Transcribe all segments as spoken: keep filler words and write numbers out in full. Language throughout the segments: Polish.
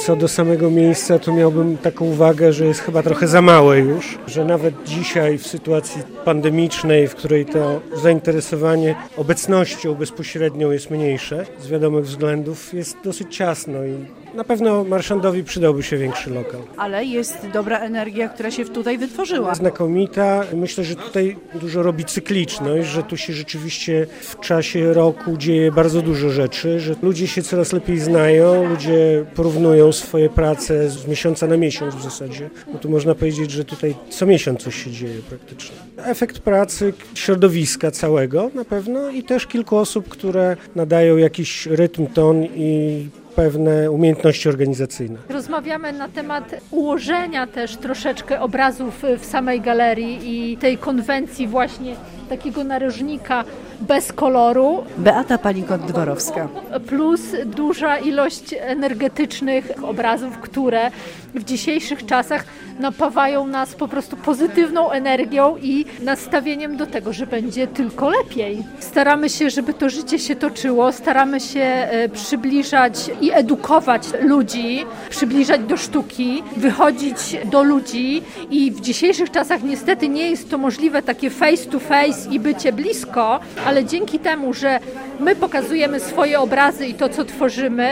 Co do samego miejsca, to miałbym taką uwagę, że jest chyba trochę za małe już, że nawet dzisiaj w sytuacji pandemicznej, w której to zainteresowanie obecnością bezpośrednią jest mniejsze, z wiadomych względów, jest dosyć ciasno i na pewno Marszandowi przydałby się większy lokal. Ale jest dobra energia, która się tutaj wytworzyła. Znakomita. Myślę, że tutaj dużo robi cykliczność, że tu się rzeczywiście w czasie roku dzieje bardzo dużo rzeczy, że ludzie się coraz lepiej znają, ludzie porównują swoje prace z miesiąca na miesiąc w zasadzie. Bo tu można powiedzieć, że tutaj co miesiąc coś się dzieje praktycznie. Efekt pracy środowiska całego na pewno i też kilku osób, które nadają jakiś rytm, ton i pewne umiejętności organizacyjne. Rozmawiamy na temat ułożenia też troszeczkę obrazów w samej galerii i tej konwencji właśnie takiego narożnika bez koloru. Beata Palikot-Dworowska. Plus duża ilość energetycznych obrazów, które w dzisiejszych czasach napawają nas po prostu pozytywną energią i nastawieniem do tego, że będzie tylko lepiej. Staramy się, żeby to życie się toczyło, staramy się przybliżać i edukować ludzi, przybliżać do sztuki, wychodzić do ludzi i w dzisiejszych czasach niestety nie jest to możliwe takie face to face i bycie blisko, ale dzięki temu, że my pokazujemy swoje obrazy i to, co tworzymy,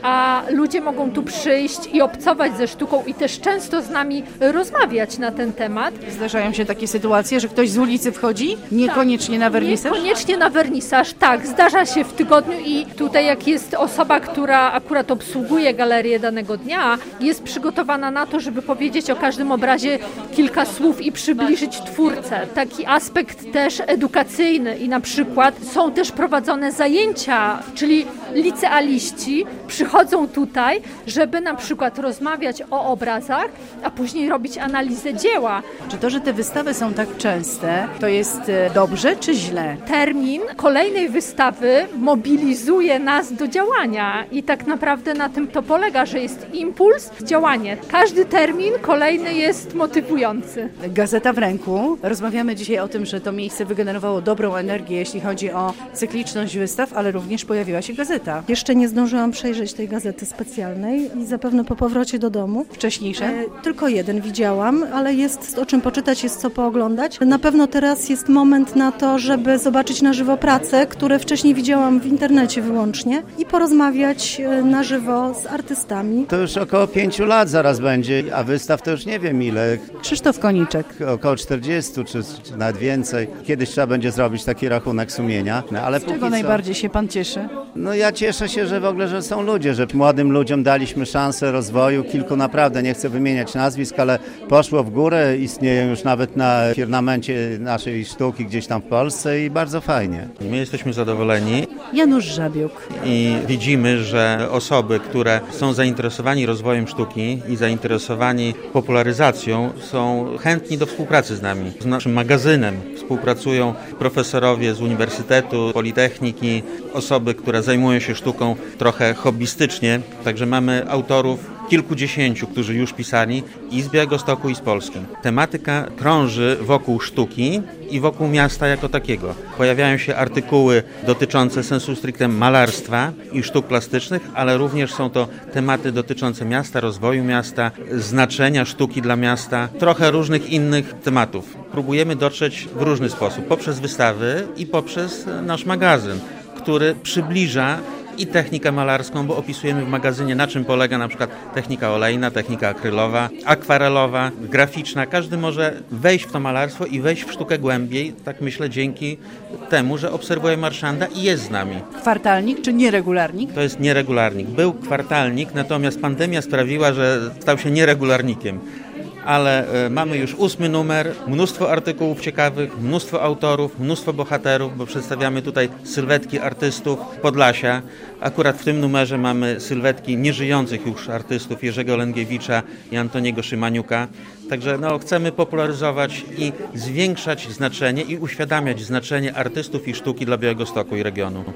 a ludzie mogą tu przyjść i obcować ze sztuką i też często z nami rozmawiać na ten temat. Zdarzają się takie sytuacje, że ktoś z ulicy wchodzi, niekoniecznie tak, na wernisaż? Niekoniecznie na wernisaż, tak. Zdarza się w tygodniu i tutaj jak jest osoba, która akurat obsługuje galerię danego dnia, jest przygotowana na to, żeby powiedzieć o każdym obrazie kilka słów i przybliżyć twórcę. Taki aspekt też edukacyjny i na przykład są też prowadzone zajęcia, czyli licealiści przychodzą tutaj, żeby na przykład rozmawiać o obrazach, a później robić analizę dzieła. Czy to, że te wystawy są tak częste, to jest dobrze czy źle? Termin kolejnej wystawy mobilizuje nas do działania i tak naprawdę na tym to polega, że jest impuls, działanie. Każdy termin kolejny jest motywujący. Gazeta w ręku. Rozmawiamy dzisiaj o tym, że to miejsce wygenerowało dobrą energię, jeśli chodzi o cykliczność wystaw, ale również pojawiła się gazeta. Jeszcze nie zdążyłam przejrzeć tej gazety specjalnej i zapewne po powrocie do domu. Wcześniejsze? E, tylko jeden widziałam, ale jest o czym poczytać, jest co pooglądać. Na pewno teraz jest moment na to, żeby zobaczyć na żywo prace, które wcześniej widziałam w internecie wyłącznie i porozmawiać na żywo z artystami. To już około pięciu lat zaraz będzie, a wystaw to już nie wiem ile. Krzysztof Koniczek. Około czterdziestu czy, czy nawet więcej. Kiedyś trzeba będzie zrobić taki rachunek sumienia. No, ale z czego co, najbardziej się pan cieszy? No ja cieszę się, że w ogóle, że są ludzie, że młodym ludziom daliśmy szansę rozwoju. Kilku naprawdę, nie chcę wymieniać nazwisk, ale poszło w górę, istnieją już nawet na firmamencie naszej sztuki gdzieś tam w Polsce i bardzo fajnie. My jesteśmy zadowoleni. Janusz Żabiuk. I widzimy, że osoby, które są zainteresowani rozwojem sztuki i zainteresowani popularyzacją, są chętni do współpracy z nami. Z naszym magazynem współpracują profesorowie z uniwersytetu, politechniki, osoby, które zajmują się sztuką trochę hobbystycznie. Także mamy autorów kilkudziesięciu, którzy już pisali i z Białegostoku, i z Polski. Tematyka krąży wokół sztuki i wokół miasta jako takiego. Pojawiają się artykuły dotyczące sensu stricte malarstwa i sztuk plastycznych, ale również są to tematy dotyczące miasta, rozwoju miasta, znaczenia sztuki dla miasta, trochę różnych innych tematów. Próbujemy dotrzeć w różny sposób, poprzez wystawy i poprzez nasz magazyn, który przybliża i technikę malarską, bo opisujemy w magazynie, na czym polega na przykład technika olejna, technika akrylowa, akwarelowa, graficzna. Każdy może wejść w to malarstwo i wejść w sztukę głębiej, tak myślę, dzięki temu, że obserwuje Marszanda i jest z nami. Kwartalnik czy nieregularnik? To jest nieregularnik. Był kwartalnik, natomiast pandemia sprawiła, że stał się nieregularnikiem. Ale mamy już ósmy numer, mnóstwo artykułów ciekawych, mnóstwo autorów, mnóstwo bohaterów, bo przedstawiamy tutaj sylwetki artystów Podlasia. Akurat w tym numerze mamy sylwetki nieżyjących już artystów Jerzego Lęgiewicza i Antoniego Szymaniuka. Także no, chcemy popularyzować i zwiększać znaczenie i uświadamiać znaczenie artystów i sztuki dla Białegostoku i regionu.